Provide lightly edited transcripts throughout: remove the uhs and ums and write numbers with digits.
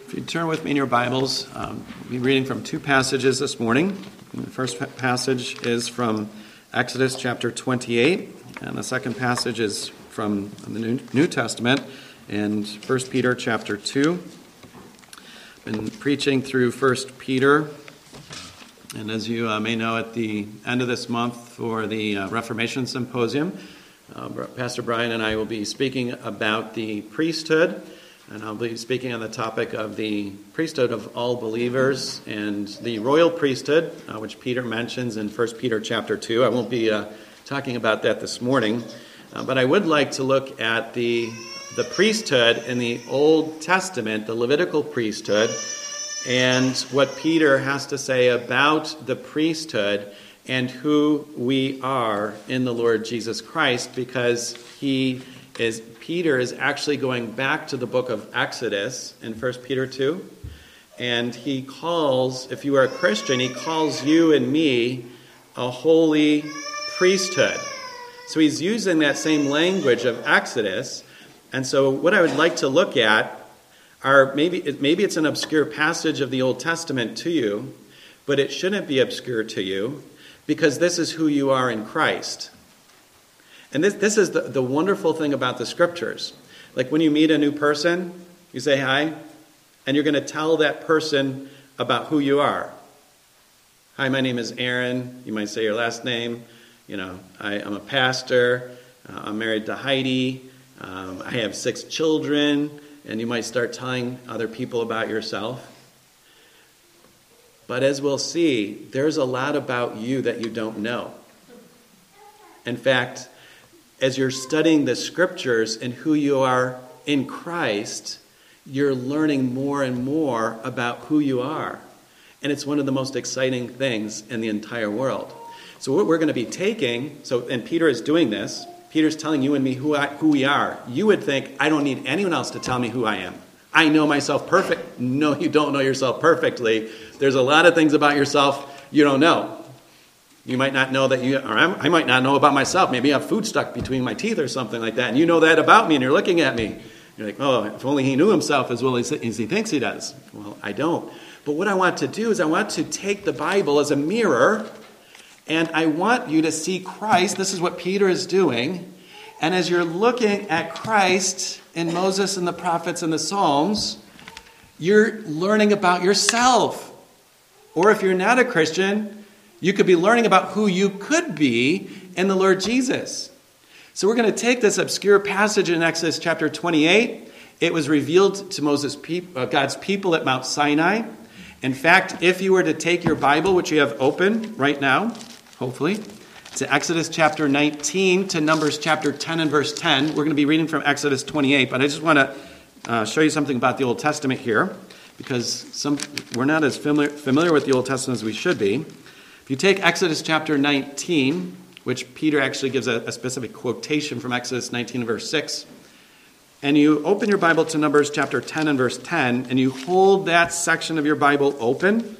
If you turn with me in your Bibles, we'll be reading from two passages this morning. The first passage is from Exodus chapter 28, and the second passage is from the New Testament in 1 Peter chapter 2. I've been preaching through 1 Peter, and as you may know, at the end of this month for the Reformation Symposium, Pastor Brian and I will be speaking about the priesthood. And I'll be speaking on the topic of the priesthood of all believers and the royal priesthood, which Peter mentions in 1 Peter chapter 2. I won't be talking about that this morning, but I would like to look at the priesthood in the Old Testament, the Levitical priesthood, and what Peter has to say about the priesthood and who we are in the Lord Jesus Christ, because Peter is actually going back to the book of Exodus in 1 Peter 2, and he calls, if you are a Christian, he calls you and me a holy priesthood. So he's using that same language of Exodus, and so what I would like to look at are, maybe it's an obscure passage of the Old Testament to you, but it shouldn't be obscure to you, because this is who you are in Christ. And this is the wonderful thing about the Scriptures. Like when you meet a new person, you say hi, and you're going to tell that person about who you are. Hi, my name is Aaron. You might say your last name. You know, I'm a pastor. I'm married to Heidi. I have 6 children. And you might start telling other people about yourself. But as we'll see, there's a lot about you that you don't know. In fact, as you're studying the Scriptures and who you are in Christ, you're learning more and more about who you are. And it's one of the most exciting things in the entire world. So what we're going to be taking, and Peter is doing this, Peter's telling you and me who we are. You would think, I don't need anyone else to tell me who I am. I know myself perfect. No, you don't know yourself perfectly. There's a lot of things about yourself you don't know. You might not know that I might not know about myself. Maybe I have food stuck between my teeth or something like that. And you know that about me and you're looking at me. You're like, oh, if only he knew himself as well as he thinks he does. Well, I don't. But what I want to do is I want to take the Bible as a mirror, and I want you to see Christ. This is what Peter is doing. And as you're looking at Christ in Moses and the prophets and the Psalms, you're learning about yourself. Or if you're not a Christian, you could be learning about who you could be in the Lord Jesus. So we're going to take this obscure passage in Exodus chapter 28. It was revealed to God's people at Mount Sinai. In fact, if you were to take your Bible, which you have open right now, hopefully, to Exodus chapter 19 to Numbers chapter 10 and verse 10. We're going to be reading from Exodus 28, but I just want to show you something about the Old Testament here, because we're not as familiar with the Old Testament as we should be. If you take Exodus chapter 19, which Peter actually gives a specific quotation from Exodus 19 and verse 6, and you open your Bible to Numbers chapter 10 and verse 10, and you hold that section of your Bible open,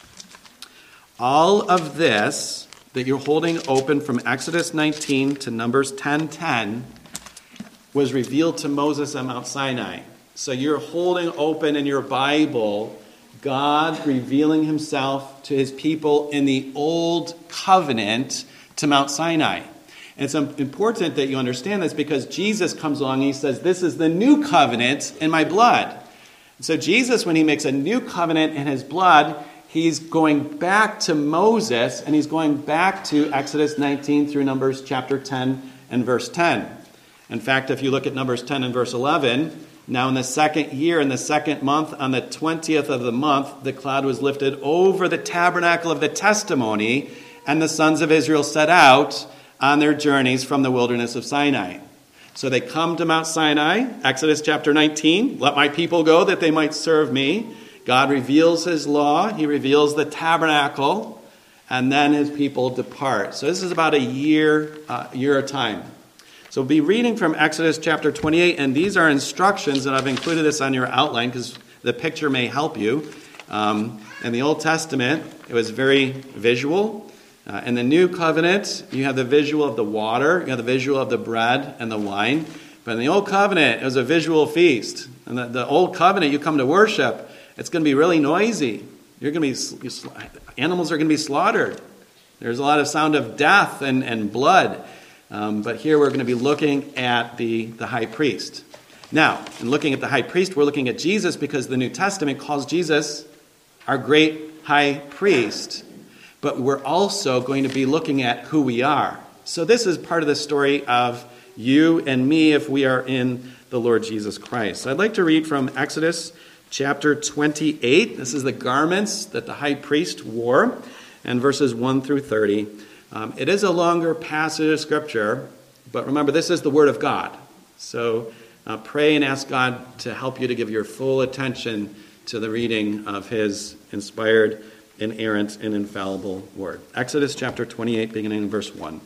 all of this that you're holding open from Exodus 19 to Numbers 10:10 was revealed to Moses on Mount Sinai. So you're holding open in your Bible God revealing himself to his people in the Old Covenant to Mount Sinai. And it's important that you understand this, because Jesus comes along and he says, this is the new covenant in my blood. So Jesus, when he makes a new covenant in his blood, he's going back to Moses, and he's going back to Exodus 19 through Numbers chapter 10 and verse 10. In fact, if you look at Numbers 10 and verse 11, now in the second year, in the second month, on the 20th of the month, the cloud was lifted over the tabernacle of the testimony, and the sons of Israel set out on their journeys from the wilderness of Sinai. So they come to Mount Sinai, Exodus chapter 19, let my people go that they might serve me. God reveals his law, he reveals the tabernacle, and then his people depart. So this is about a year of time. So we'll be reading from Exodus chapter 28, and these are instructions, and I've included this on your outline because the picture may help you. In the Old Testament, it was very visual. In the New Covenant, you have the visual of the water, you have the visual of the bread and the wine. But in the Old Covenant, it was a visual feast. In the Old Covenant, you come to worship, it's going to be really noisy. Animals are going to be slaughtered. There's a lot of sound of death and blood. But here we're going to be looking at the high priest. Now, in looking at the high priest, we're looking at Jesus because the New Testament calls Jesus our great high priest. But we're also going to be looking at who we are. So this is part of the story of you and me if we are in the Lord Jesus Christ. I'd like to read from Exodus chapter 28. This is the garments that the high priest wore, and verses 1 through 30. It is a longer passage of Scripture, but remember, this is the Word of God. So pray and ask God to help you to give your full attention to the reading of His inspired, inerrant, and infallible Word. Exodus chapter 28, beginning in verse 1.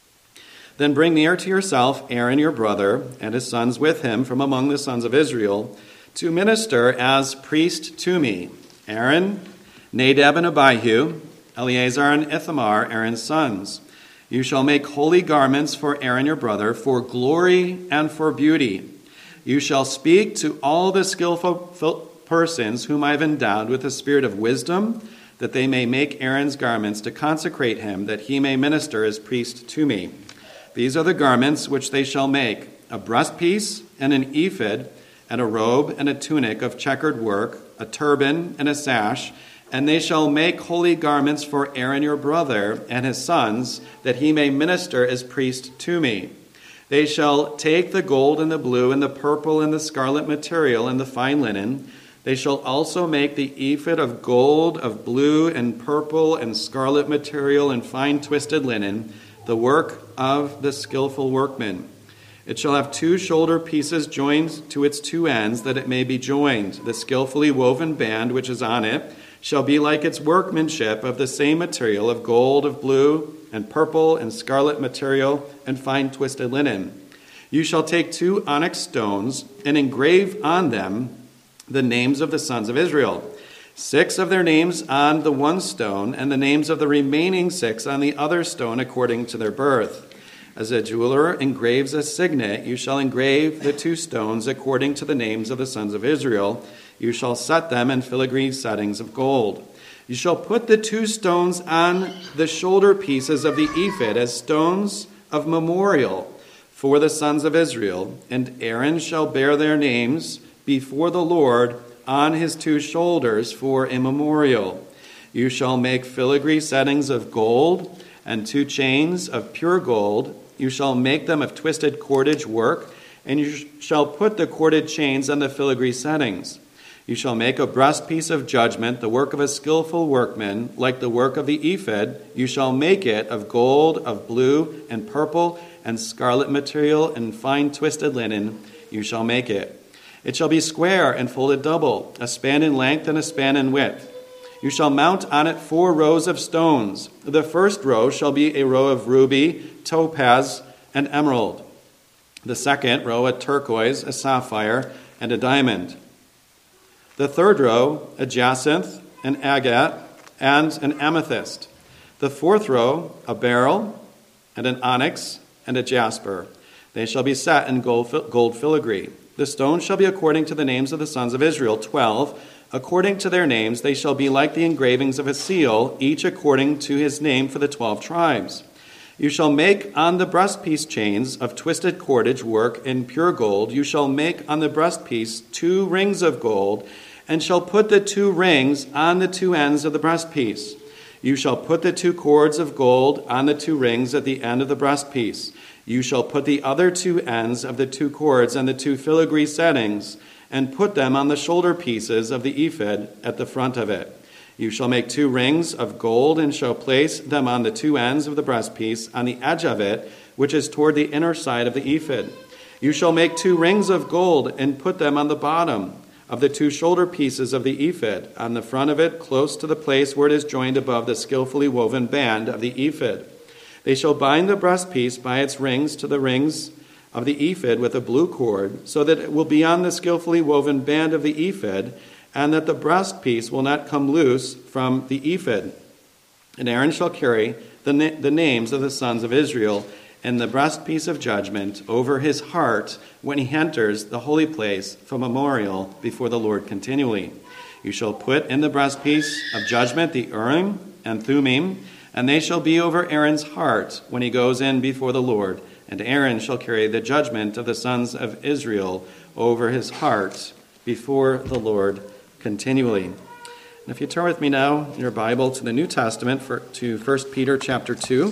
Then bring near to yourself Aaron your brother and his sons with him from among the sons of Israel to minister as priest to me. Aaron, Nadab and Abihu, Eleazar and Ithamar, Aaron's sons. You shall make holy garments for Aaron your brother, for glory and for beauty. You shall speak to all the skillful persons whom I have endowed with the spirit of wisdom, that they may make Aaron's garments to consecrate him, that he may minister as priest to me. These are the garments which they shall make: a breastpiece and an ephod, and a robe and a tunic of checkered work, a turban and a sash. And they shall make holy garments for Aaron your brother and his sons, that he may minister as priest to me. They shall take the gold and the blue and the purple and the scarlet material and the fine linen. They shall also make the ephod of gold, of blue and purple and scarlet material and fine twisted linen, the work of the skillful workman. It shall have 2 shoulder pieces joined to its 2 ends, that it may be joined. The skillfully woven band which is on it shall be like its workmanship, of the same material, of gold, of blue, and purple, and scarlet material, and fine twisted linen. You shall take 2 onyx stones, and engrave on them the names of the sons of Israel, 6 of their names on the one stone, and the names of the remaining 6 on the other stone, according to their birth. As a jeweler engraves a signet, you shall engrave the 2 stones according to the names of the sons of Israel. You shall set them in filigree settings of gold. You shall put the 2 stones on the shoulder pieces of the ephod as stones of memorial for the sons of Israel, and Aaron shall bear their names before the Lord on his 2 shoulders for a memorial. You shall make filigree settings of gold and 2 chains of pure gold. You shall make them of twisted cordage work, and you shall put the corded chains on the filigree settings. You shall make a breastpiece of judgment, the work of a skillful workman, like the work of the ephod. You shall make it of gold, of blue, and purple, and scarlet material, and fine twisted linen. You shall make it. It shall be square and folded double, a span in length and a span in width. You shall mount on it 4 rows of stones. The first row shall be a row of ruby, topaz, and emerald. The second row a turquoise, a sapphire, and a diamond. The third row, a jacinth, an agate, and an amethyst. The fourth row, a beryl, and an onyx, and a jasper. They shall be set in gold filigree. The stones shall be according to the names of the sons of Israel, 12. According to their names, they shall be like the engravings of a seal, each according to his name for the 12 tribes. You shall make on the breastpiece chains of twisted cordage work in pure gold. You shall make on the breastpiece 2 rings of gold, and shall put the 2 rings on the 2 ends of the breastpiece. You shall put the 2 cords of gold on the 2 rings at the end of the breastpiece. You shall put the other 2 ends of the 2 cords on the 2 filigree settings, and put them on the shoulder pieces of the ephod at the front of it. You shall make 2 rings of gold, and shall place them on the 2 ends of the breastpiece, on the edge of it, which is toward the inner side of the ephod. You shall make 2 rings of gold, and put them on the bottom of the 2 shoulder pieces of the ephod, on the front of it, close to the place where it is joined above the skillfully woven band of the ephod. They shall bind the breastpiece by its rings to the rings of the ephod with a blue cord, so that it will be on the skillfully woven band of the ephod, and that the breastpiece will not come loose from the ephod. And Aaron shall carry the names of the sons of Israel and the breastpiece of judgment over his heart when he enters the holy place for memorial before the Lord continually. You shall put in the breastpiece of judgment the Urim and Thummim, and they shall be over Aaron's heart when he goes in before the Lord. And Aaron shall carry the judgment of the sons of Israel over his heart before the Lord continually. And if you turn with me now in your Bible to the New Testament, to 1 Peter chapter 2.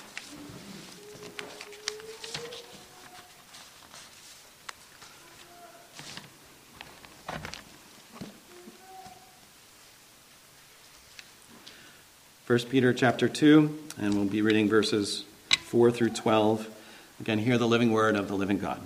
First Peter chapter 2, and we'll be reading verses 4 through 12. Again, hear the living word of the living God.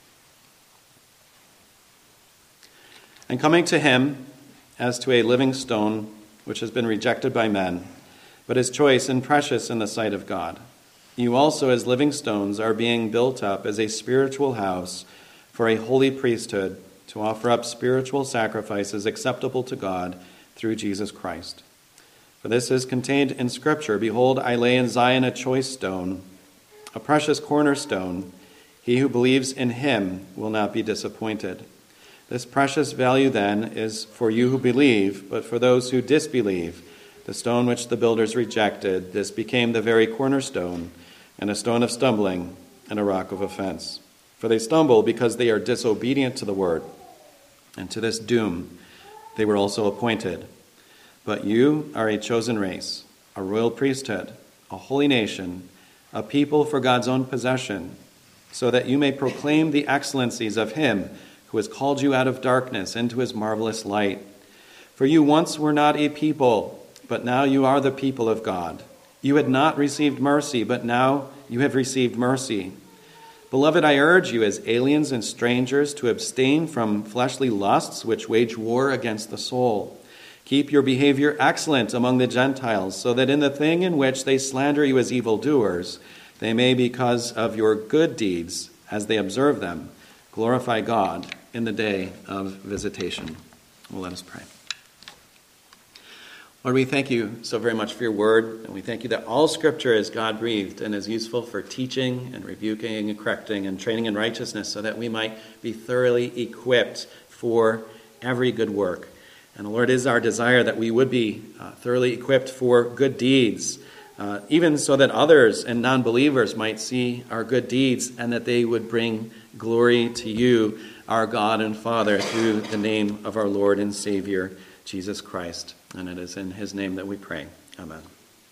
And coming to him as to a living stone, which has been rejected by men, but is choice and precious in the sight of God, you also as living stones are being built up as a spiritual house for a holy priesthood, to offer up spiritual sacrifices acceptable to God through Jesus Christ. For this is contained in Scripture, behold, I lay in Zion a choice stone, a precious cornerstone. He who believes in him will not be disappointed. This precious value, then, is for you who believe, but for those who disbelieve, the stone which the builders rejected, this became the very cornerstone, and a stone of stumbling, and a rock of offense. For they stumble because they are disobedient to the word, and to this doom they were also appointed. But you are a chosen race, a royal priesthood, a holy nation, a people for God's own possession, so that you may proclaim the excellencies of him who has called you out of darkness into his marvelous light. For you once were not a people, but now you are the people of God. You had not received mercy, but now you have received mercy. Beloved, I urge you as aliens and strangers to abstain from fleshly lusts which wage war against the soul. Keep your behavior excellent among the Gentiles, so that in the thing in which they slander you as evildoers, they may, because of your good deeds, as they observe them, glorify God in the day of visitation. Well, let us pray. Lord, we thank you so very much for your word, and we thank you that all Scripture is God-breathed and is useful for teaching and rebuking and correcting and training in righteousness, so that we might be thoroughly equipped for every good work. And the Lord, is our desire that we would be thoroughly equipped for good deeds, even so that others and non-believers might see our good deeds and that they would bring glory to you, our God and Father, through the name of our Lord and Savior, Jesus Christ. And it is in his name that we pray. Amen.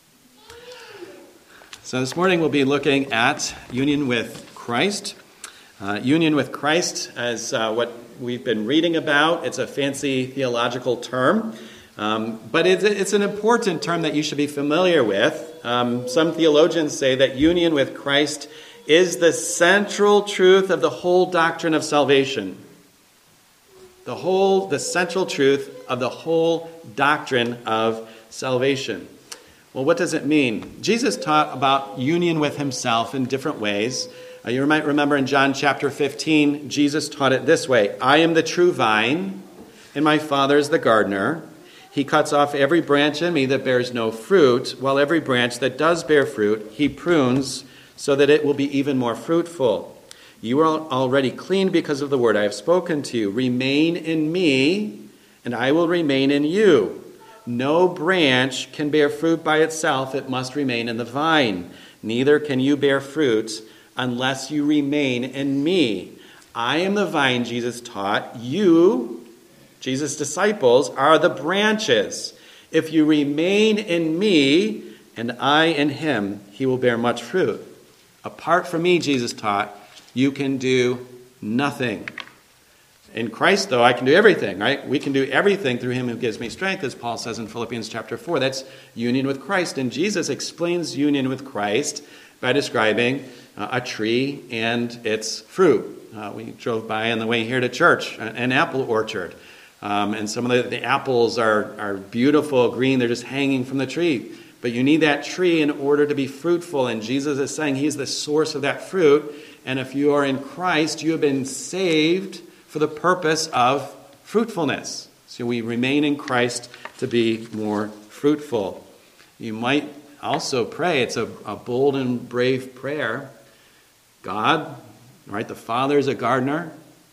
So this morning we'll be looking at union with Christ. Union with Christ as what we've been reading about. It's a fancy theological term, but it's an important term that you should be familiar with. Some theologians say that union with Christ is the central truth of the whole doctrine of salvation. The central truth of the whole doctrine of salvation. Well, what does it mean? Jesus taught about union with himself in different ways. You might remember in John chapter 15, Jesus taught it this way: I am the true vine, and my Father is the gardener. He cuts off every branch in me that bears no fruit, while every branch that does bear fruit, he prunes so that it will be even more fruitful. You are already clean because of the word I have spoken to you. Remain in me, and I will remain in you. No branch can bear fruit by itself. It must remain in the vine. Neither can you bear fruit unless you remain in me. I am the vine, Jesus taught. You, Jesus' disciples, are the branches. If you remain in me and I in him, he will bear much fruit. Apart from me, Jesus taught, you can do nothing. In Christ, though, I can do everything, right? We can do everything through him who gives me strength, as Paul says in Philippians chapter 4. That's union with Christ. And Jesus explains union with Christ by describing a tree and its fruit. We drove by on the way here to church, an apple orchard. And some of the apples are beautiful, green. They're just hanging from the tree. But you need that tree in order to be fruitful. And Jesus is saying he's the source of that fruit. And if you are in Christ, you have been saved for the purpose of fruitfulness. So we remain in Christ to be more fruitful. You might also pray, it's a bold and brave prayer, God, right? The Father is a gardener.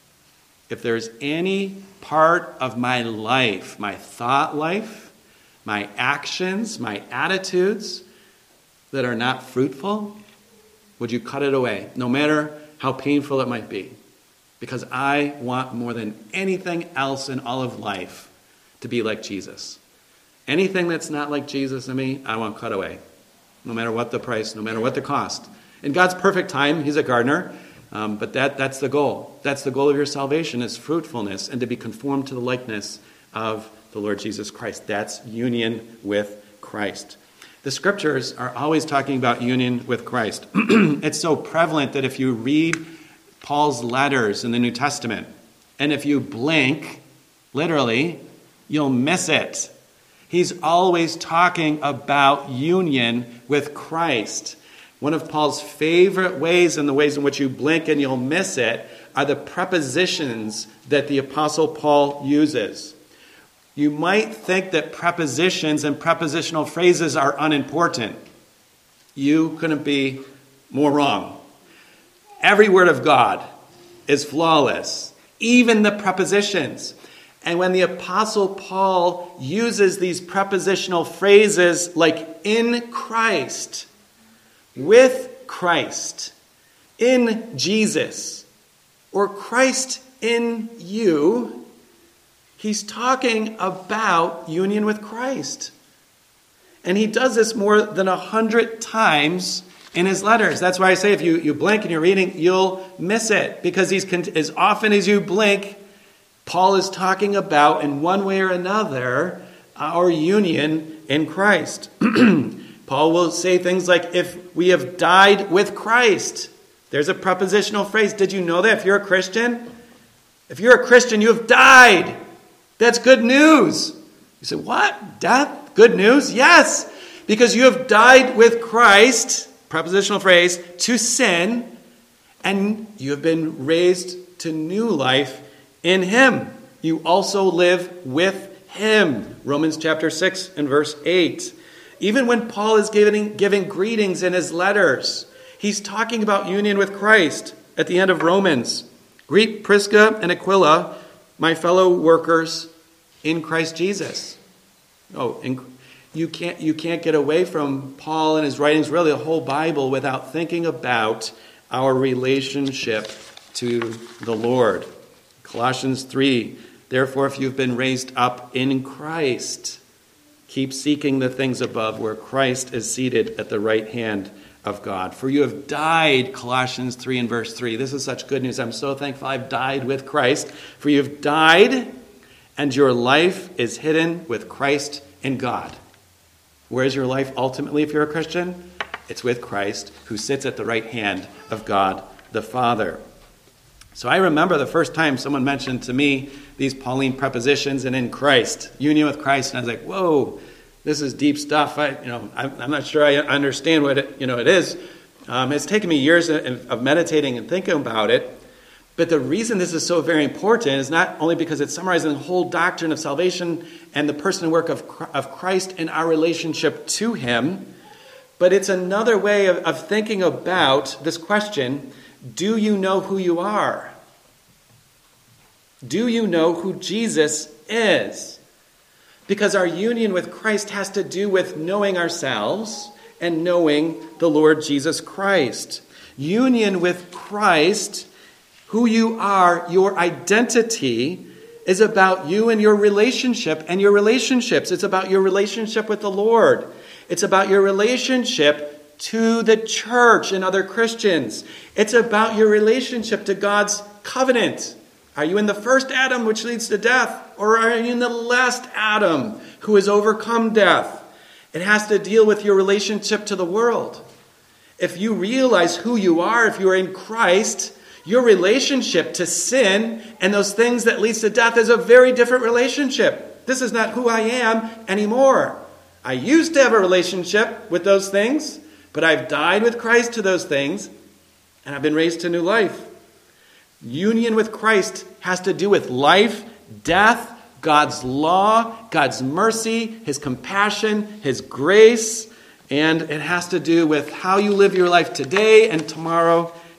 If there's any part of my life, my thought life, my actions, my attitudes that are not fruitful, would you cut it away, no matter how painful it might be? Because I want more than anything else in all of life to be like Jesus. Anything that's not like Jesus in me, I want cut away, no matter what the price, no matter what the cost. In God's perfect time, he's a gardener, but that's the goal. That's the goal of your salvation, is fruitfulness and to be conformed to the likeness of the Lord Jesus Christ. That's union with Christ. The scriptures are always talking about union with Christ. It's so prevalent that if you read Paul's letters in the New Testament, and if you blink, literally, you'll miss it. He's always talking about union with Christ. One of Paul's favorite ways, and the ways in which you blink and you'll miss it, are the prepositions that the Apostle Paul uses. You might think that prepositions and prepositional phrases are unimportant. You couldn't be more wrong. Every word of God is flawless, even the prepositions. And when the Apostle Paul uses these prepositional phrases like in Christ, with Christ, in Jesus, or Christ in you, he's talking about union with Christ. And he does this more than 100 times in his letters. That's why I say if you blink and you're reading, you'll miss it. Because as often as you blink, Paul is talking about, in one way or another, our union in Christ. Paul will say things like, if we have died with Christ. There's a prepositional phrase. Did you know that? If you're a Christian, you have died. That's good news. You say, what? Death? Good news? Yes. Because you have died with Christ, prepositional phrase, to sin, and you have been raised to new life in him. You also live with him. Romans chapter 6 and verse 8. Even when Paul is giving greetings in his letters, he's talking about union with Christ at the end of Romans. Greet Prisca and Aquila, my fellow workers in Christ Jesus. You can't get away from Paul and his writings, really the whole Bible, without thinking about our relationship to the Lord. Colossians 3, therefore, if you've been raised up in Christ, keep seeking the things above where Christ is seated at the right hand of God. For you have died, Colossians 3 and verse 3. This is such good news. I'm so thankful I've died with Christ. For you have died, and your life is hidden with Christ in God. Where is your life ultimately if you're a Christian? It's with Christ, who sits at the right hand of God the Father. So I remember the first time someone mentioned to me these Pauline prepositions and in Christ, union with Christ, and I was like, whoa, this is deep stuff. I'm not sure I understand what it is. It's taken me years of meditating and thinking about it. But the reason this is so very important is not only because it's summarizing the whole doctrine of salvation and the person and work of Christ and our relationship to him, but it's another way of thinking about this question: do you know who you are? Do you know who Jesus is? Because our union with Christ has to do with knowing ourselves and knowing the Lord Jesus Christ. Union with Christ, who you are, your identity, is about you and your relationship and your relationships. It's about your relationship with the Lord. It's about your relationship to the church and other Christians. It's about your relationship to God's covenant. Are you in the first Adam, which leads to death? Or are you in the last Adam, who has overcome death? It has to deal with your relationship to the world. If you realize who you are, if you are in Christ, your relationship to sin and those things that leads to death is a very different relationship. This is not who I am anymore. I used to have a relationship with those things, but I've died with Christ to those things, and I've been raised to new life. Union with Christ has to do with life, death, God's law, God's mercy, his compassion, his grace, and it has to do with how you live your life today and tomorrow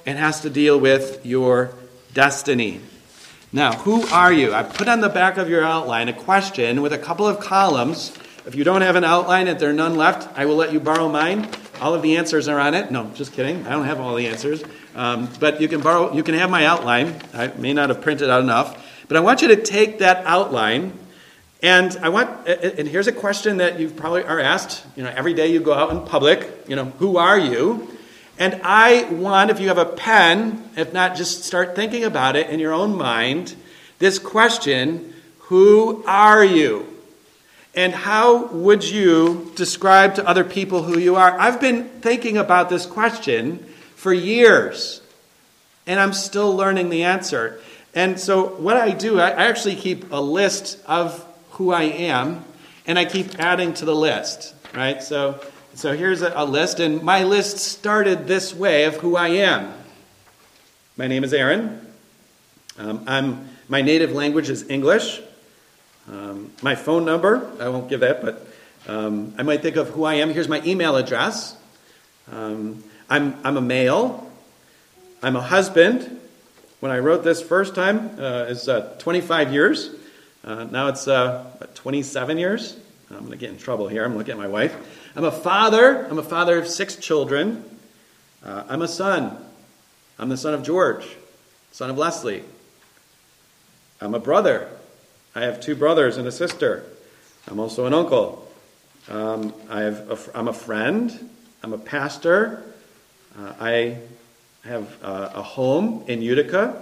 It has to deal with your destiny. Now, who are you? I put on the back of your outline a question with a couple of columns. If you don't have an outline, if there are none left, I will let you borrow mine. All of the answers are on it. No, just kidding. I don't have all the answers. But you can have my outline. I may not have printed out enough. But I want you to take that outline, and here's a question that you probably are asked, every day you go out in public, who are you? And I want, if you have a pen, if not, just start thinking about it in your own mind, this question, who are you? And how would you describe to other people who you are? I've been thinking about this question for years, and I'm still learning the answer. And so what I do, I actually keep a list of who I am, and I keep adding to the list, right? So here's a list, and my list started this way of who I am. My name is Aaron. My native language is English. My phone number, I won't give that, but I might think of who I am. Here's my email address. I'm a male. I'm a husband. When I wrote this first time, it's 25 years. Now it's 27 years. I'm going to get in trouble here. I'm looking at my wife. I'm a father. I'm a father of 6 children. I'm a son. I'm the son of George, son of Leslie. I'm a brother. I have 2 brothers and a sister. I'm also an uncle. I'm a friend. I'm a pastor. I have a home in Utica.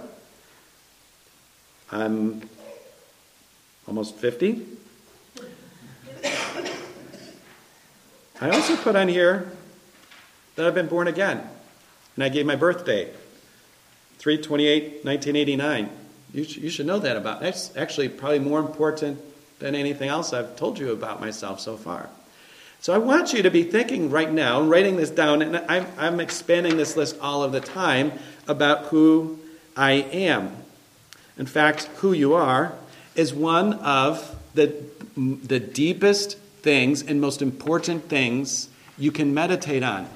I'm almost 50. I also put on here that I've been born again. And I gave my birth date, 3/28/1989. You should know that about. That's actually probably more important than anything else I've told you about myself so far. So I want you to be thinking right now, and writing this down, and I'm expanding this list all of the time about who I am. In fact, who you are is one of the deepest things and most important things you can meditate on.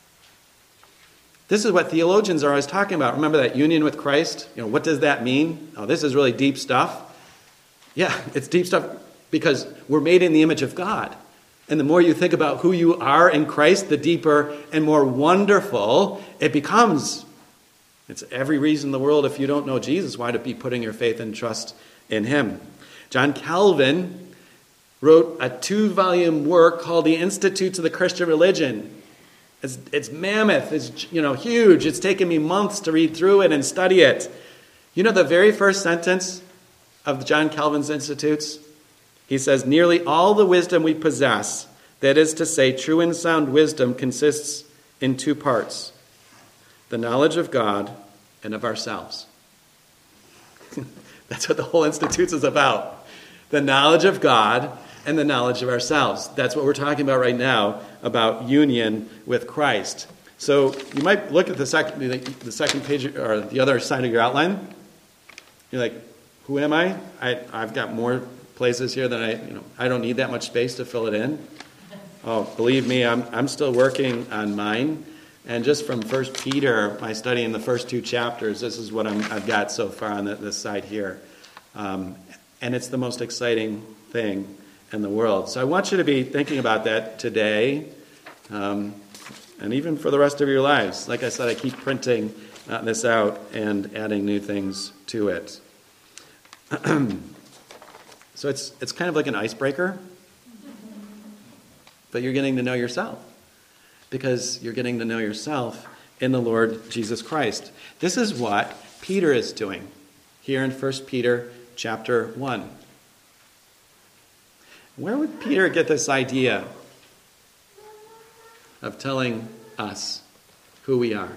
This is what theologians are always talking about. Remember that union with Christ? What does that mean? Oh, this is really deep stuff. Yeah, it's deep stuff because we're made in the image of God. And the more you think about who you are in Christ, the deeper and more wonderful it becomes. It's every reason in the world, if you don't know Jesus, why to be putting your faith and trust in him. John Calvin wrote a 2-volume work called The Institutes of the Christian Religion. It's mammoth. It's huge. It's taken me months to read through it and study it. The very first sentence of John Calvin's Institutes? He says, nearly all the wisdom we possess, that is to say, true and sound wisdom, consists in 2 parts: the knowledge of God and of ourselves. That's what the whole Institutes is about. The knowledge of God and the knowledge of ourselves. That's what we're talking about right now, about union with Christ. So you might look at the second page, or the other side of your outline. You're like, who am I? I've got more places here that I don't need that much space to fill it in. Oh, believe me, I'm still working on mine. And just from 1 Peter, my study in the first 2 chapters, this is what I've got so far on this side here. And it's the most exciting thing in the world. So I want you to be thinking about that today, and even for the rest of your lives. Like I said, I keep printing this out and adding new things to it. So it's kind of like an icebreaker, but you're getting to know yourself, because you're getting to know yourself in the Lord Jesus Christ. This is what Peter is doing here in 1 Peter chapter 1. Where would Peter get this idea of telling us who we are?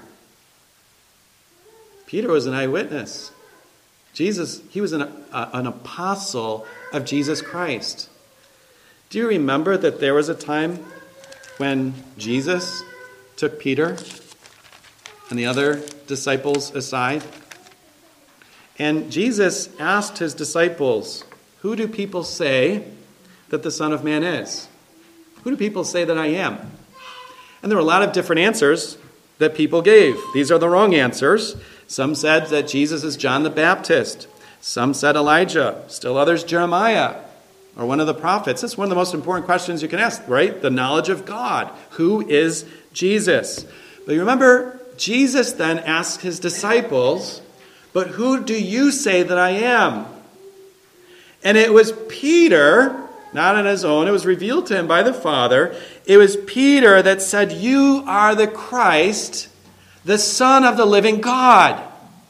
Peter was an eyewitness. He was an apostle of Jesus Christ. Do you remember that there was a time when Jesus took Peter and the other disciples aside? And Jesus asked his disciples, who do people say that the Son of Man is? Who do people say that I am? And there were a lot of different answers. that people gave. These are the wrong answers. Some said that Jesus is John the Baptist. Some said Elijah. Still others, Jeremiah, or one of the prophets. That's one of the most important questions you can ask, right? The knowledge of God. Who is Jesus? But you remember, Jesus then asked his disciples, but who do you say that I am? And it was Peter, not on his own, it was revealed to him by the Father. It was Peter that said, you are the Christ, the Son of the living God.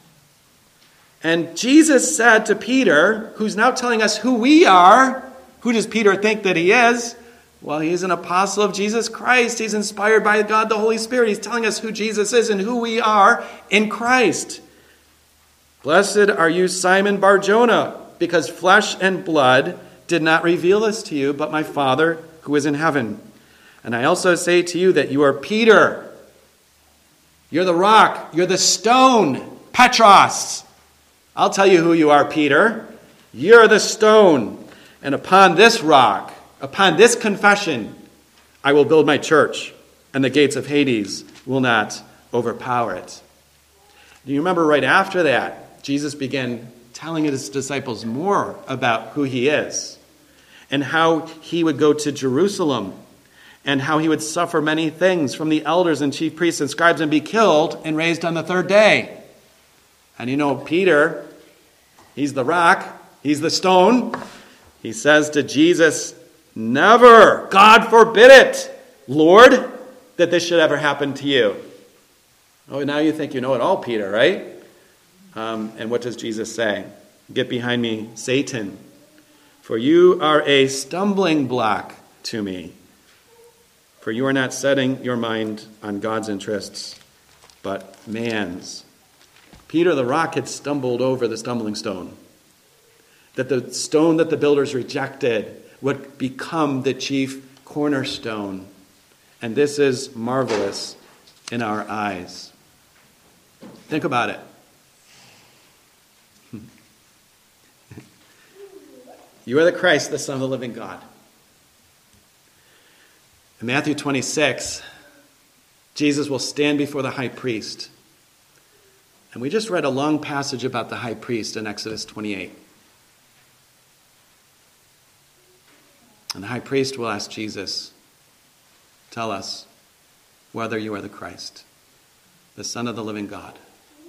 And Jesus said to Peter, who's now telling us who we are, who does Peter think that he is? Well, he's an apostle of Jesus Christ. He's inspired by God the Holy Spirit. He's telling us who Jesus is and who we are in Christ. Blessed are you, Simon Bar-Jonah, because flesh and blood did not reveal this to you, but my Father who is in heaven. And I also say to you that you are Peter. You're the rock. You're the stone. Petros. I'll tell you who you are, Peter. You're the stone. And upon this rock, upon this confession, I will build my church, and the gates of Hades will not overpower it. Do you remember right after that, Jesus began telling his disciples more about who he is and how he would go to Jerusalem and how he would suffer many things from the elders and chief priests and scribes and be killed and raised on the third day. And you know, Peter, he's the rock, he's the stone. He says to Jesus, never, God forbid it, Lord, that this should ever happen to you. Oh, now you think you know it all, Peter, right? And what does Jesus say? Get behind me, Satan, for you are a stumbling block to me. For you are not setting your mind on God's interests, but man's. Peter the rock had stumbled over the stumbling stone. That the stone that the builders rejected would become the chief cornerstone. And this is marvelous in our eyes. Think about it. You are the Christ, the Son of the living God. In Matthew 26, Jesus will stand before the high priest. And we just read a long passage about the high priest in Exodus 28. And the high priest will ask Jesus, tell us whether you are the Christ, the Son of the living God.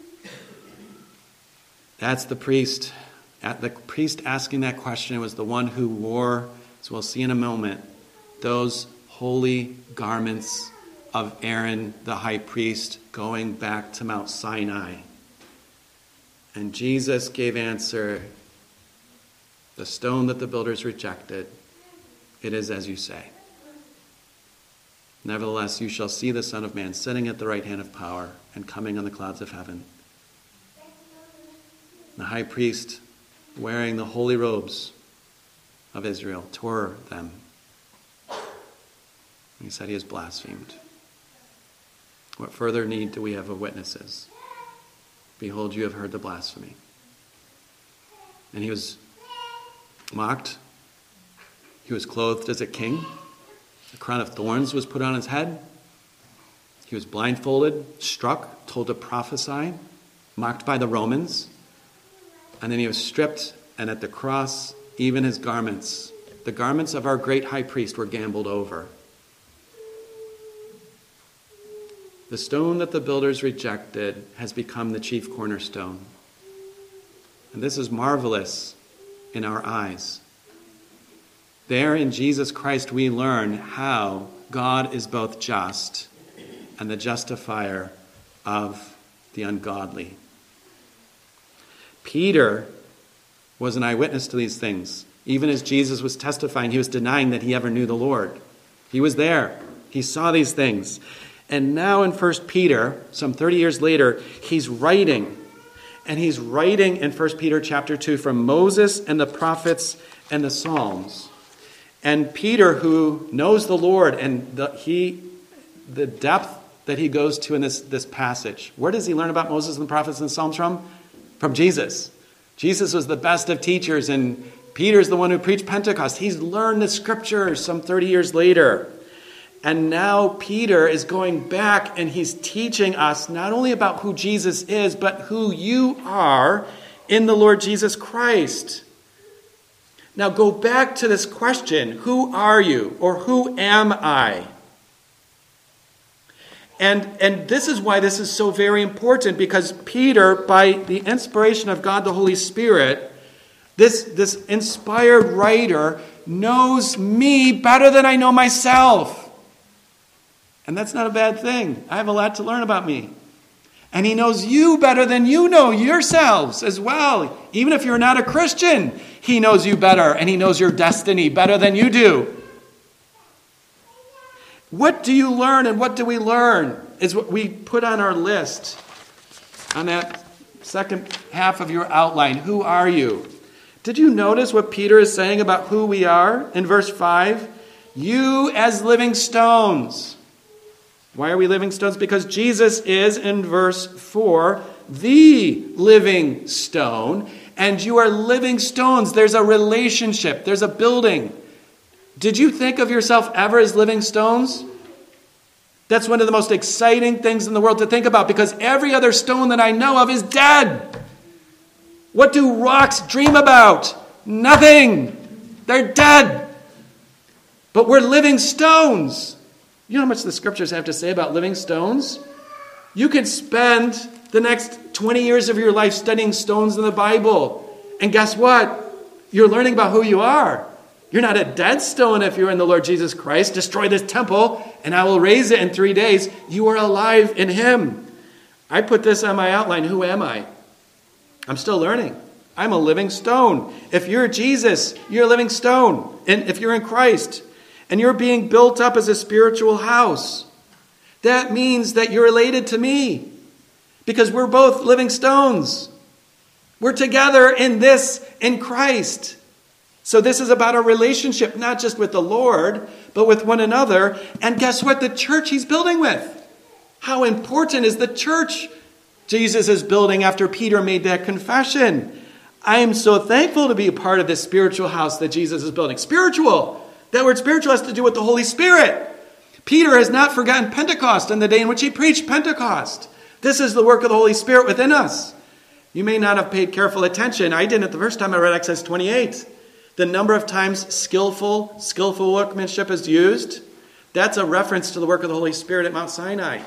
That's the priest. The priest asking that question was the one who wore, as we'll see in a moment, those holy garments of Aaron, the high priest, going back to Mount Sinai. And Jesus gave answer, the stone that the builders rejected, it is as you say. Nevertheless, you shall see the Son of Man sitting at the right hand of power and coming on the clouds of heaven. The high priest, wearing the holy robes of Israel, tore them. He said he is blasphemed. What further need do we have of witnesses? Behold, you have heard the blasphemy. And he was mocked. He was clothed as a king. A crown of thorns was put on his head. He was blindfolded, struck, told to prophesy, mocked by the Romans. And then he was stripped, and at the cross, even his garments, the garments of our great high priest, were gambled over. The stone that the builders rejected has become the chief cornerstone. And this is marvelous in our eyes. There in Jesus Christ we learn how God is both just and the justifier of the ungodly. Peter was an eyewitness to these things. Even as Jesus was testifying, he was denying that he ever knew the Lord. He was there. He saw these things. And now in 1 Peter, some 30 years later, he's writing. And he's writing in 1 Peter chapter 2 from Moses and the prophets and the Psalms. And Peter, who knows the Lord and the depth that he goes to in this passage, where does he learn about Moses and the prophets and the Psalms from? From Jesus. Jesus was the best of teachers, and Peter's the one who preached Pentecost. He's learned the scriptures some 30 years later. And now Peter is going back and he's teaching us not only about who Jesus is, but who you are in the Lord Jesus Christ. Now go back to this question, who are you, or who am I? And this is why this is so very important, because Peter, by the inspiration of God the Holy Spirit, this inspired writer knows me better than I know myself. And that's not a bad thing. I have a lot to learn about me. And he knows you better than you know yourselves as well. Even if you're not a Christian, he knows you better, and he knows your destiny better than you do. What do you learn and what do we learn is what we put on our list on that second half of your outline. Who are you? Did you notice what Peter is saying about who we are in verse 5? You as living stones. Why are we living stones? Because Jesus is, in verse 4, the living stone. And you are living stones. There's a relationship. There's a building. Did you think of yourself ever as living stones? That's one of the most exciting things in the world to think about, because every other stone that I know of is dead. What do rocks dream about? Nothing. They're dead. But we're living stones. You know how much the scriptures have to say about living stones? You could spend the next 20 years of your life studying stones in the Bible. And guess what? You're learning about who you are. You're not a dead stone if you're in the Lord Jesus Christ. Destroy this temple and I will raise it in 3 days. You are alive in him. I put this on my outline. Who am I? I'm still learning. I'm a living stone. If you're Jesus, you're a living stone. And if you're in Christ, and you're being built up as a spiritual house, that means that you're related to me, because we're both living stones. We're together in this in Christ. So this is about a relationship, not just with the Lord, but with one another. And guess what? The church he's building with. How important is the church Jesus is building after Peter made that confession? I am so thankful to be a part of this spiritual house that Jesus is building. Spiritual. That word spiritual has to do with the Holy Spirit. Peter has not forgotten Pentecost and the day in which he preached Pentecost. This is the work of the Holy Spirit within us. You may not have paid careful attention. I didn't the first time I read Exodus 28. The number of times skillful workmanship is used, that's a reference to the work of the Holy Spirit at Mount Sinai.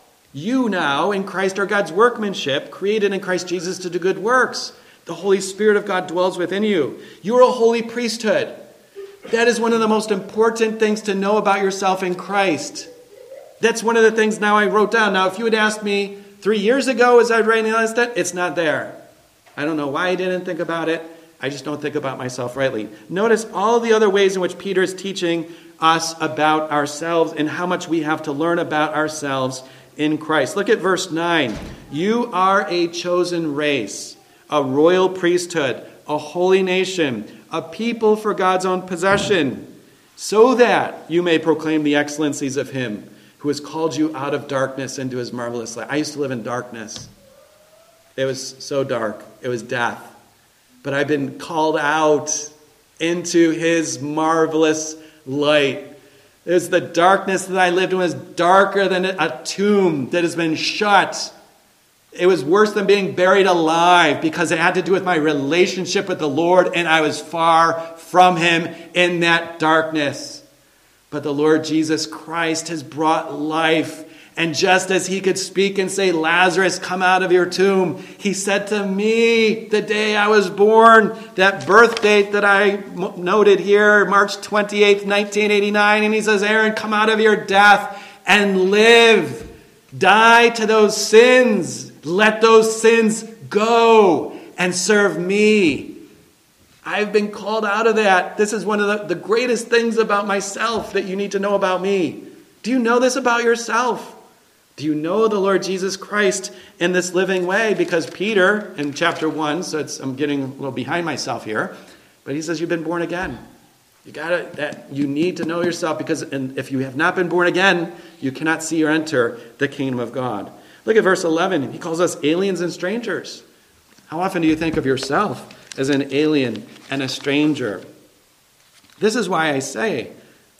You now in Christ are God's workmanship, created in Christ Jesus to do good works. The Holy Spirit of God dwells within you. You are a holy priesthood. That is one of the most important things to know about yourself in Christ. That's one of the things now I wrote down. Now, if you had asked me 3 years ago as I was writing this, it's not there. I don't know why I didn't think about it. I just don't think about myself rightly. Notice all the other ways in which Peter is teaching us about ourselves and how much we have to learn about ourselves in Christ. Look at verse 9. You are a chosen race, a royal priesthood, a holy nation, a people for God's own possession, so that you may proclaim the excellencies of him who has called you out of darkness into his marvelous light. I used to live in darkness. It was so dark. It was death. But I've been called out into his marvelous light. It was the darkness that I lived in was darker than a tomb that has been shut. It was worse than being buried alive because it had to do with my relationship with the Lord, and I was far from him in that darkness. But the Lord Jesus Christ has brought life. And just as he could speak and say, Lazarus, come out of your tomb, he said to me the day I was born, that birth date that I noted here, March 28th, 1989, and he says, Aaron, come out of your death and live. Die to those sins. Let those sins go and serve me. I've been called out of that. This is one of the greatest things about myself that you need to know about me. Do you know this about yourself? Do you know the Lord Jesus Christ in this living way? Because Peter, in chapter 1, so I'm getting a little behind myself here, but he says you've been born again. You need to know yourself, because if you have not been born again, you cannot see or enter the kingdom of God. Look at verse 11. He calls us aliens and strangers. How often do you think of yourself as an alien and a stranger? This is why I say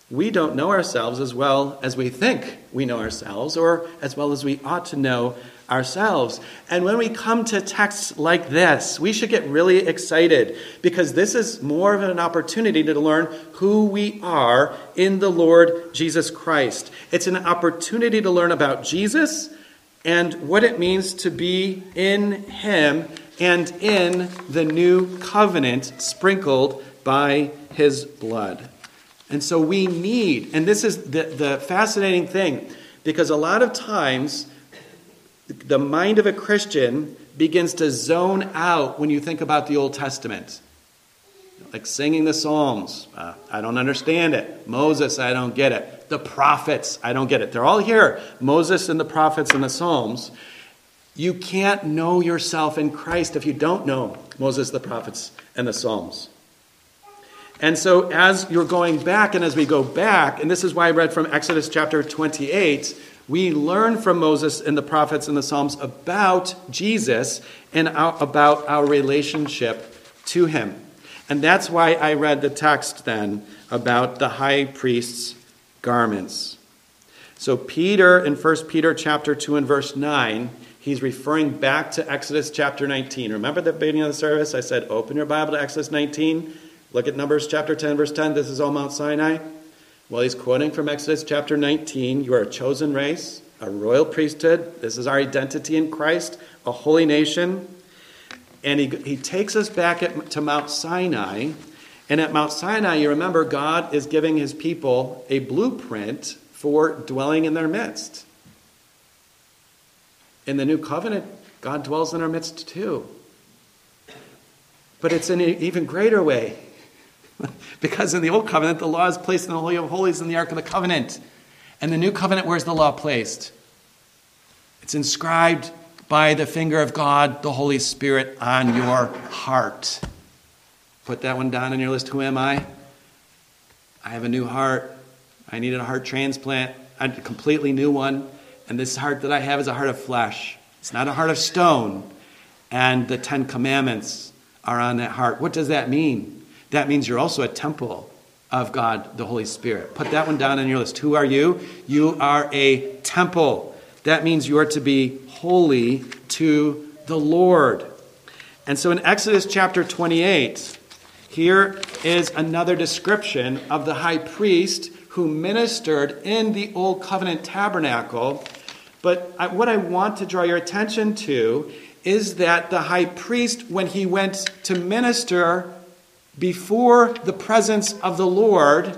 we don't know ourselves as well as we think we know ourselves, or as well as we ought to know ourselves. And when we come to texts like this, we should get really excited, because this is more of an opportunity to learn who we are in the Lord Jesus Christ. It's an opportunity to learn about Jesus and what it means to be in him and in the new covenant sprinkled by his blood. And so we need, and this is the fascinating thing, because a lot of times the mind of a Christian begins to zone out when you think about the Old Testament. Like singing the Psalms, I don't understand it. Moses, I don't get it. The prophets, I don't get it. They're all here. Moses and the prophets and the Psalms. You can't know yourself in Christ if you don't know Moses, the prophets, and the Psalms. And so as you're going back, and as we go back, and this is why I read from Exodus chapter 28, we learn from Moses and the prophets and the Psalms about Jesus and about our relationship to him. And that's why I read the text then about the high priest's garments. So Peter, in 1 Peter chapter 2 and verse 9, he's referring back to Exodus chapter 19. Remember at the beginning of the service, I said, open your Bible to Exodus 19. Look at Numbers chapter 10, verse 10. This is all Mount Sinai. Well, he's quoting from Exodus chapter 19. You are a chosen race, a royal priesthood. This is our identity in Christ, a holy nation. And he takes us back to Mount Sinai. And at Mount Sinai, you remember, God is giving his people a blueprint for dwelling in their midst. In the new covenant, God dwells in our midst too. But it's in an even greater way. Because in the old covenant, the law is placed in the Holy of Holies in the Ark of the Covenant. And the new covenant, where's the law placed? It's inscribed by the finger of God, the Holy Spirit, on your heart. Put that one down on your list. Who am I? I have a new heart. I needed a heart transplant, a completely new one. And this heart that I have is a heart of flesh. It's not a heart of stone. And the 10 Commandments are on that heart. What does that mean? That means you're also a temple of God, the Holy Spirit. Put that one down on your list. Who are you? You are a temple. That means you are to be holy to the Lord. And so in Exodus chapter 28, here is another description of the high priest who ministered in the Old Covenant tabernacle. But what I want to draw your attention to is that the high priest, when he went to minister before the presence of the Lord,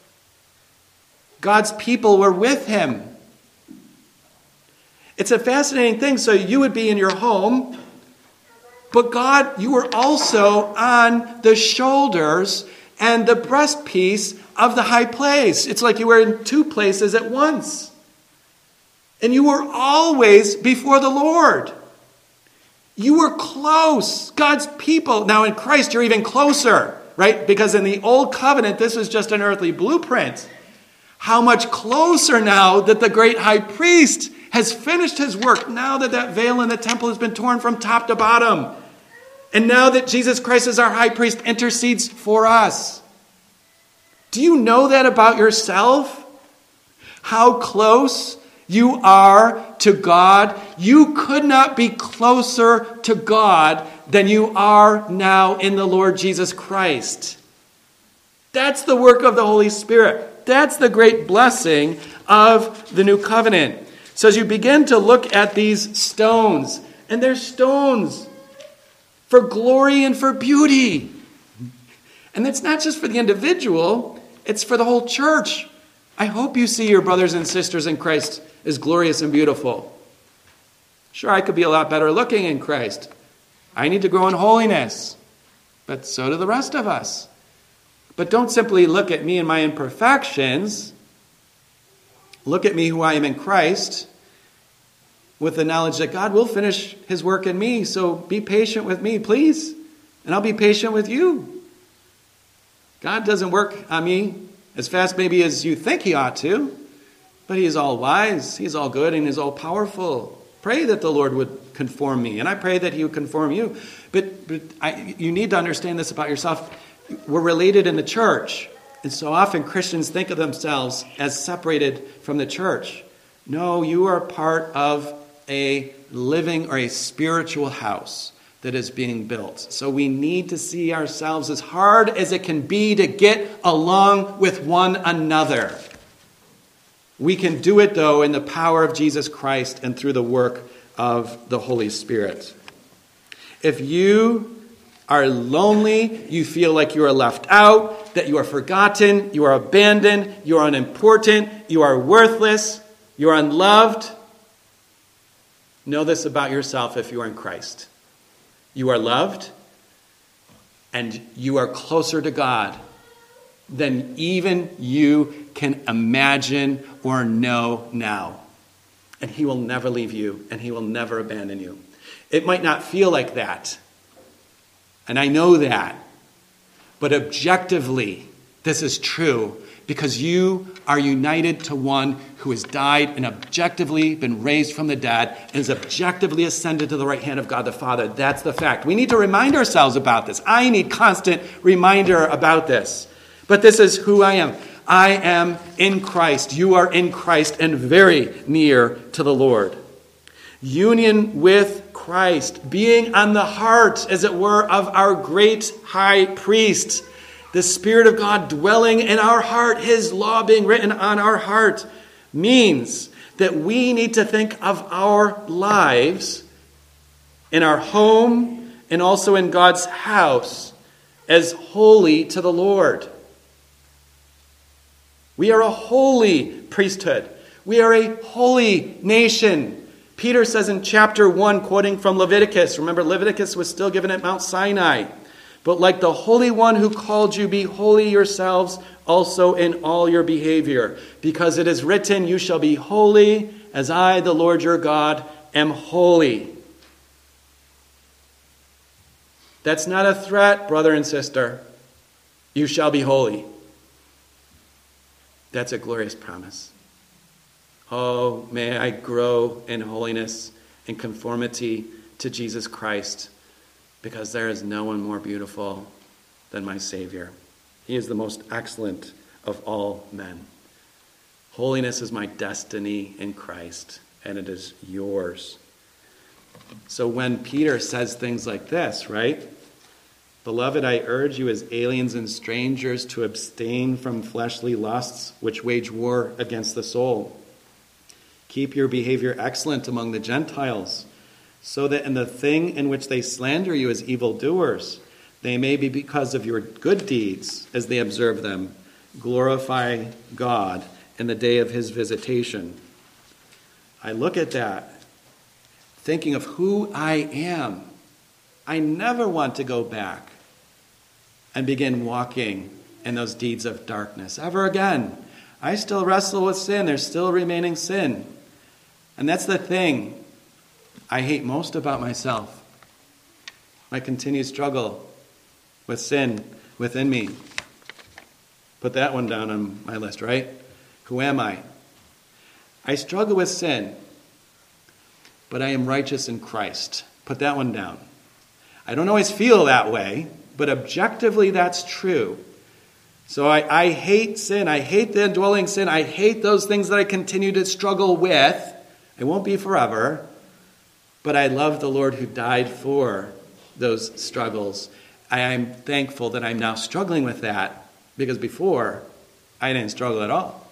God's people were with him. It's a fascinating thing. So you would be in your home, but God, you were also on the shoulders and the breastpiece of the high place. It's like you were in two places at once. And you were always before the Lord. You were close. God's people. Now in Christ, you're even closer, right? Because in the old covenant, this was just an earthly blueprint. How much closer now that the great high priest has finished his work, now that that veil in the temple has been torn from top to bottom. And now that Jesus Christ as our high priest intercedes for us. Do you know that about yourself? How close you are to God? You could not be closer to God than you are now in the Lord Jesus Christ. That's the work of the Holy Spirit. That's the great blessing of the new covenant. So as you begin to look at these stones, and they're stones for glory and for beauty. And that's not just for the individual, it's for the whole church. I hope you see your brothers and sisters in Christ as glorious and beautiful. Sure, I could be a lot better looking in Christ. I need to grow in holiness. But so do the rest of us. But don't simply look at me and my imperfections. Look at me who I am in Christ with the knowledge that God will finish his work in me. So be patient with me, please. And I'll be patient with you. God doesn't work on me as fast maybe as you think he ought to. But he is all wise, he is all good, and he is all powerful. Pray that the Lord would conform me, and I pray that he would conform you. But you need to understand this about yourself. We're related in the church. And so often Christians think of themselves as separated from the church. No, you are part of a living or a spiritual house that is being built. So we need to see ourselves as hard as it can be to get along with one another. We can do it, though, in the power of Jesus Christ and through the work of the Holy Spirit. If you are lonely, you feel like you are left out, that you are forgotten, you are abandoned, you are unimportant, you are worthless, you are unloved, know this about yourself if you are in Christ. You are loved, and you are closer to God than even you can imagine or know now. And he will never leave you, and he will never abandon you. It might not feel like that, and I know that, but objectively, this is true because you are united to one who has died and objectively been raised from the dead and is objectively ascended to the right hand of God the Father. That's the fact. We need to remind ourselves about this. I need constant reminder about this. But this is who I am. I am in Christ. You are in Christ and very near to the Lord. Union with Christ, being on the heart, as it were, of our great high priest. The Spirit of God dwelling in our heart, his law being written on our heart, means that we need to think of our lives in our home and also in God's house as holy to the Lord. We are a holy priesthood. We are a holy nation. Peter says in chapter 1, quoting from Leviticus, remember Leviticus was still given at Mount Sinai, but like the Holy One who called you, be holy yourselves also in all your behavior. Because it is written, you shall be holy as I, the Lord your God, am holy. That's not a threat, brother and sister. You shall be holy. That's a glorious promise. Oh, may I grow in holiness and conformity to Jesus Christ, because there is no one more beautiful than my Savior. He is the most excellent of all men. Holiness is my destiny in Christ, and it is yours. So when Peter says things like this, right? Beloved, I urge you as aliens and strangers to abstain from fleshly lusts which wage war against the soul. Keep your behavior excellent among the Gentiles, so that in the thing in which they slander you as evildoers, they may be, because of your good deeds, as they observe them, glorify God in the day of his visitation. I look at that, thinking of who I am. I never want to go back and begin walking in those deeds of darkness ever again. I still wrestle with sin. There's still remaining sin. And that's the thing I hate most about myself. My continued struggle with sin within me. Put that one down on my list, right? Who am I? I struggle with sin, but I am righteous in Christ. Put that one down. I don't always feel that way, but objectively that's true. So I hate sin. I hate the indwelling sin. I hate those things that I continue to struggle with. It won't be forever, but I love the Lord who died for those struggles. I am thankful that I'm now struggling with that, because before I didn't struggle at all.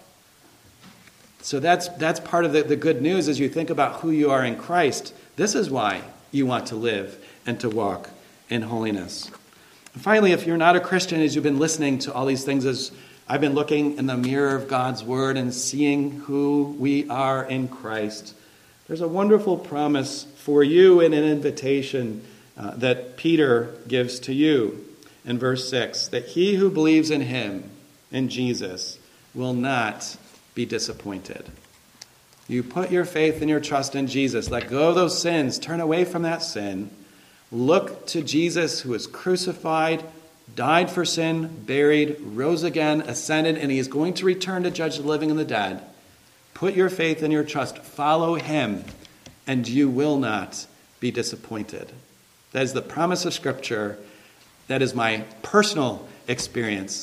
So that's part of the good news as you think about who you are in Christ. This is why you want to live and to walk in holiness. And finally, if you're not a Christian, as you've been listening to all these things, as I've been looking in the mirror of God's Word and seeing who we are in Christ, there's a wonderful promise for you and an invitation that Peter gives to you in verse 6, that he who believes in him, in Jesus, will not be disappointed. You put your faith and your trust in Jesus. Let go of those sins. Turn away from that sin. Look to Jesus, who is crucified, died for sin, buried, rose again, ascended, and he is going to return to judge the living and the dead. Put your faith and your trust. Follow him, and you will not be disappointed. That is the promise of Scripture. That is my personal experience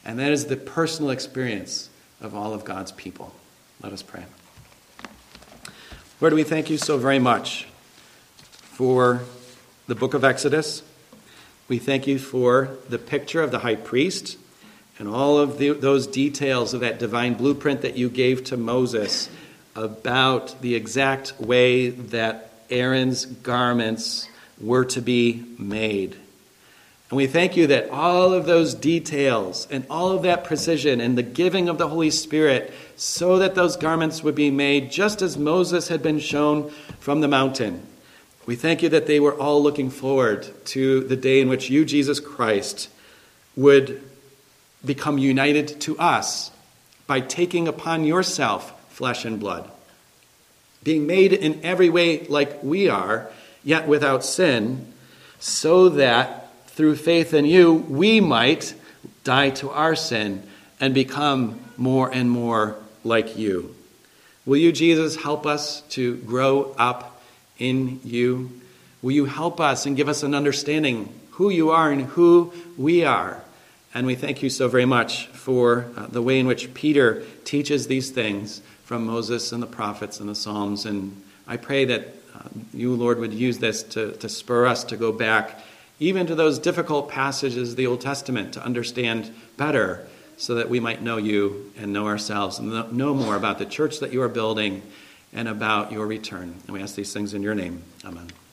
And that is the personal experience of all of God's people. Let us pray. Lord, we thank you so very much for the book of Exodus. We thank you for the picture of the high priest and all of those details of that divine blueprint that you gave to Moses about the exact way that Aaron's garments were to be made. And we thank you that all of those details and all of that precision and the giving of the Holy Spirit so that those garments would be made just as Moses had been shown from the mountain. We thank you that they were all looking forward to the day in which you, Jesus Christ, would become united to us by taking upon yourself flesh and blood, being made in every way like we are, yet without sin, so that through faith in you, we might die to our sin and become more and more like you. Will you, Jesus, help us to grow up in you? Will you help us and give us an understanding who you are and who we are? And we thank you so very much for the way in which Peter teaches these things from Moses and the prophets and the Psalms. And I pray that you, Lord, would use this to spur us to go back even to those difficult passages of the Old Testament to understand better so that we might know you and know ourselves and know more about the church that you are building and about your return. And we ask these things in your name. Amen.